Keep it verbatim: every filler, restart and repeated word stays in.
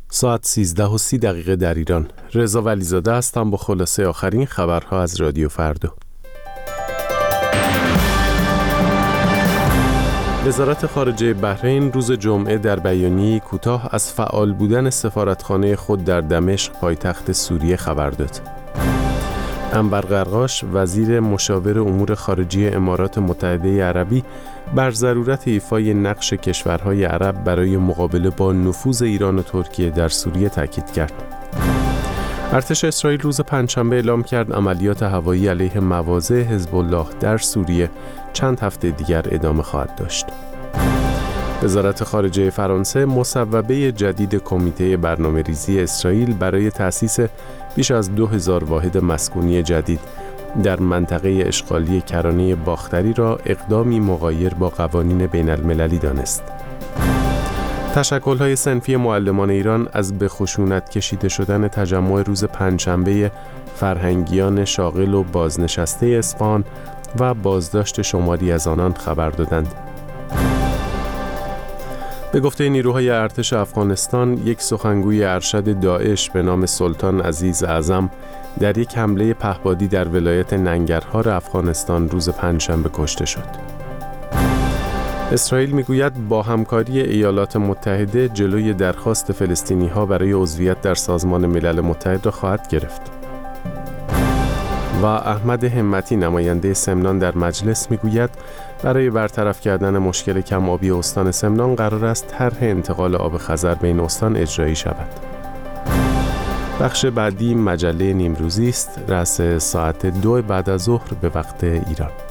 ساعت سیزده و سی دقیقه در ایران. رضا ولیزاده هستم با خلاصه آخرین خبرها از رادیو فردا. وزارت خارجه بحرین روز جمعه در بیانیه‌ای کوتاه از فعال بودن سفارتخانه خود در دمشق پایتخت سوریه خبر داد. انور قرقاش وزیر مشاور امور خارجه امارات متحده عربی بر ضرورت ایفای نقش کشورهای عرب برای مقابله با نفوذ ایران و ترکیه در سوریه تاکید کرد. ارتش اسرائیل روز پنجشنبه اعلام کرد عملیات هوایی علیه مواضع حزب الله در سوریه چند هفته دیگر ادامه خواهد داشت. وزارت خارجه فرانسه مصوبه جدید کمیته برنامه‌ریزی اسرائیل برای تأسیس بیش از دو هزار واحد مسکونی جدید در منطقه اشغالی کرانه باختری را اقدامی مغایر با قوانین بین المللی دانست. تشکل‌های صنفی معلمان ایران از به خشونت کشیده شدن تجمع روز پنجشنبه فرهنگیان شاغل و بازنشسته اصفهان و بازداشت شماری از آنان خبر دادند. به گفته نیروهای ارتش افغانستان، یک سخنگوی ارشد داعش به نام سلطان عزیز اعظم در یک حمله پهپادی در ولایت ننگرهار افغانستان روز پنجشنبه کشته شد. اسرائیل میگوید با همکاری ایالات متحده جلوی درخواست فلسطینی‌ها برای عضویت در سازمان ملل متحد را خواهد گرفت. و احمد همتی نماینده سمنان در مجلس میگوید برای برطرف کردن مشکل کم‌آبی استان سمنان قرار است طرح انتقال آب خزر بین استان اجرایی شود. بخش بعدی مجله نیمروزی است، رأس ساعت دو بعد از ظهر به وقت ایران.